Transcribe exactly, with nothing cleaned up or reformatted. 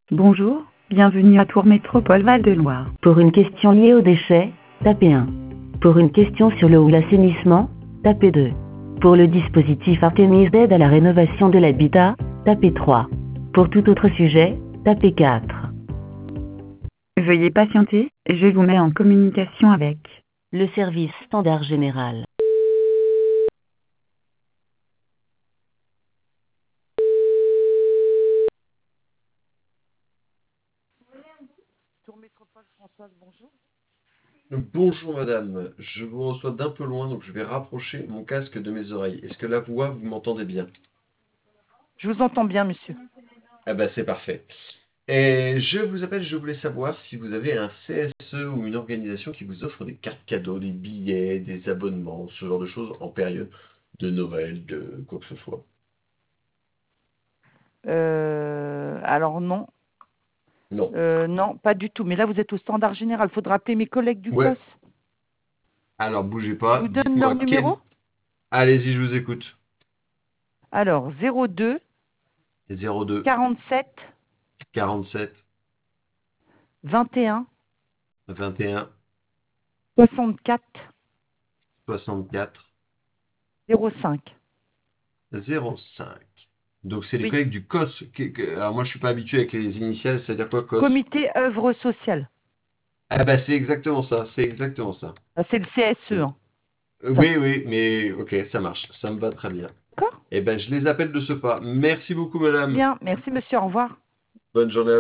Bonjour, bienvenue à Tours Métropole Val-de-Loire. Pour une question liée aux déchets, tapez un. Pour une question sur le ou l'assainissement, tapez deux. Pour le dispositif Artemis d'aide à la rénovation de l'habitat, tapez trois. Pour tout autre sujet, tapez quatre. Veuillez patienter, je vous mets en communication avec le service standard général. Tour Métropole Françoise, bonjour. Bonjour madame, je vous reçois d'un peu loin, donc je vais rapprocher mon casque de mes oreilles. Est-ce que la voix, vous m'entendez bien? Je vous entends bien, monsieur. Ah bah c'est parfait. Et je vous appelle, je voulais savoir si vous avez un C S E ou une organisation qui vous offre des cartes cadeaux, des billets, des abonnements, ce genre de choses en période de Noël, de quoi que ce soit. Euh, alors non, Non. euh, non, pas du tout. Mais là, vous êtes au standard général. Il faudra appeler mes collègues du Ouais. C O S. Alors bougez Je pas, vous donne leur dites-moi quel... numéro. Allez-y, je vous écoute. Alors, zéro deux zéro deux quarante-sept quarante-sept vingt et un vingt et un soixante-quatre soixante-quatre zéro cinq. zéro cinq. Donc c'est les Oui. collègues du C O S. que- que- Alors moi je suis pas habitué avec les initiales, c'est-à-dire quoi C O S? Comité œuvre sociale. Ah bah c'est exactement ça, c'est exactement ça. Ah, c'est le C S E. Euh, Hein. Ça. Oui, oui, mais ok, ça marche, ça me va très bien. D'accord. Eh ben je les appelle de ce pas. Merci beaucoup madame. Bien. Merci, monsieur. Au revoir. Bonne journée à vous.